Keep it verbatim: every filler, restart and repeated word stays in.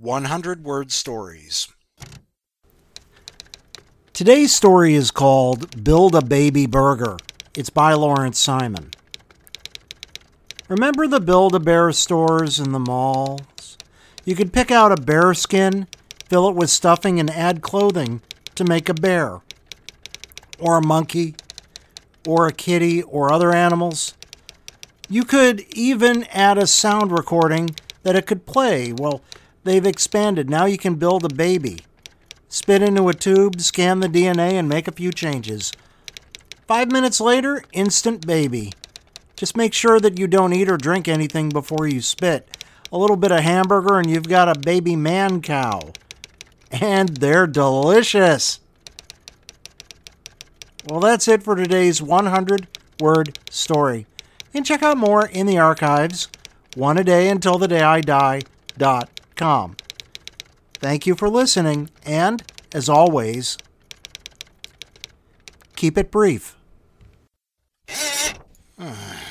one hundred word stories. Today's story is called Build a Baby Burger. It's by Lawrence Simon. Remember the Build-A-Bear stores in the malls? You could pick out a bear skin, fill it with stuffing, and add clothing to make a bear. Or a monkey, or a kitty, or other animals. You could even add a sound recording that it could play. Well, they've expanded. Now you can build a baby. Spit into a tube, scan the D N A, and make a few changes. Five minutes later, instant baby. Just make sure that you don't eat or drink anything before you spit. A little bit of hamburger and you've got a baby man cow. And they're delicious. Well, that's it for today's one hundred word story. You can check out more in the archives, one a day until the day I die dot com. Thank you for listening, and, as always, keep it brief.